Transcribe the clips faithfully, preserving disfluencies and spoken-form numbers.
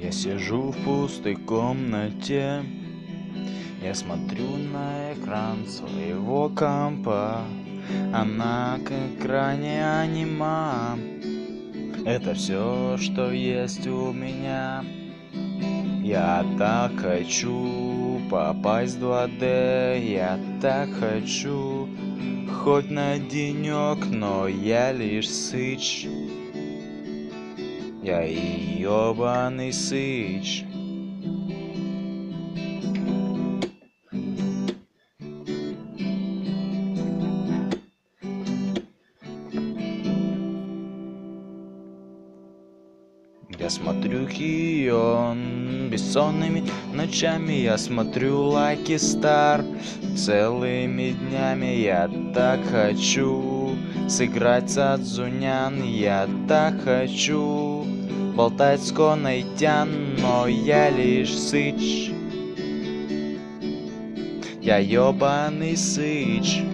Я сижу в пустой комнате, я смотрю на экран своего компа, а на экране анима. Это все, что есть у меня. Я так хочу попасть в два дэ, я так хочу хоть на денек, но я лишь сыч. Я и ёбаный сыч. Я смотрю Хион бессонными ночами, я смотрю Лаки Стар целыми днями. Я так хочу сыграть Садзунян, я так хочу болтать с Коной Тян, но я лишь сыч. Я ёбаный сыч.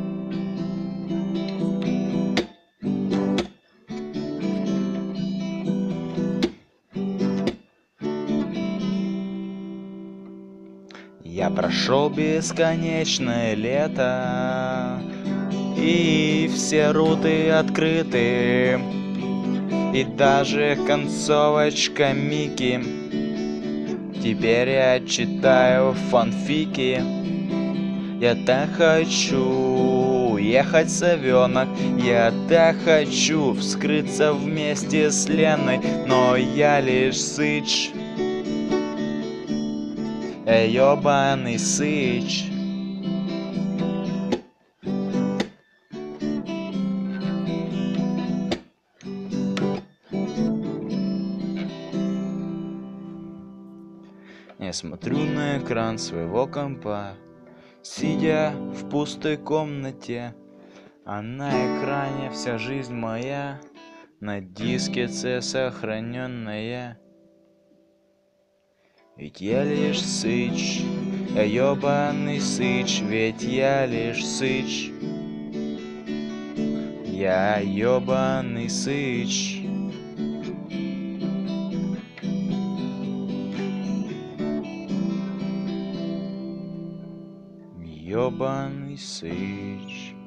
Я прошел бесконечное лето, и все руты открыты, и даже концовочка Мики. Теперь я читаю фанфики. Я так хочу уехать, совенок, я так хочу вскрыться вместе с Леной, но я лишь сыч. Я ёбаный сыч. Я смотрю на экран своего компа, сидя в пустой комнате, а на экране вся жизнь моя на диске C сохраненная. Ведь я лишь сыч, я ёбаный сыч, ведь я лишь сыч. Я ёбаный сыч. Ёбаный сыч.